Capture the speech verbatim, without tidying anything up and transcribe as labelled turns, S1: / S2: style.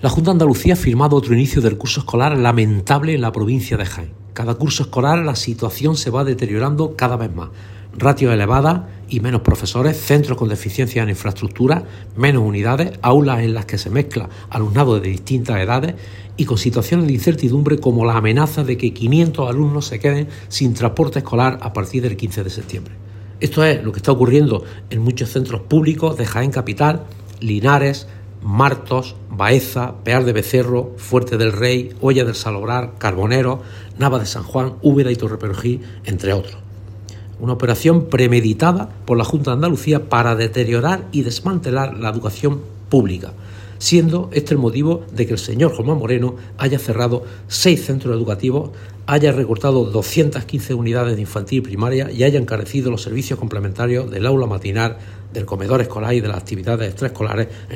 S1: La Junta de Andalucía ha firmado otro inicio del curso escolar lamentable en la provincia de Jaén. Cada curso escolar la situación se va deteriorando cada vez más. Ratios elevadas y menos profesores, centros con deficiencias en infraestructura, menos unidades, aulas en las que se mezcla alumnado de distintas edades y con situaciones de incertidumbre como la amenaza de que quinientos alumnos se queden sin transporte escolar a partir del quince de septiembre. Esto es lo que está ocurriendo en muchos centros públicos de Jaén Capital, Linares, Martos, Baeza, Pear de Becerro, Fuerte del Rey, Hoya del Salobrar, Carbonero, Nava de San Juan, Úbeda y Torreperojil, entre otros. Una operación premeditada por la Junta de Andalucía para deteriorar y desmantelar la educación pública, siendo este el motivo de que el señor Juanma Moreno haya cerrado seis centros educativos, haya recortado doscientas quince unidades de infantil y primaria y haya encarecido los servicios complementarios del aula matinal, del comedor escolar y de las actividades extraescolares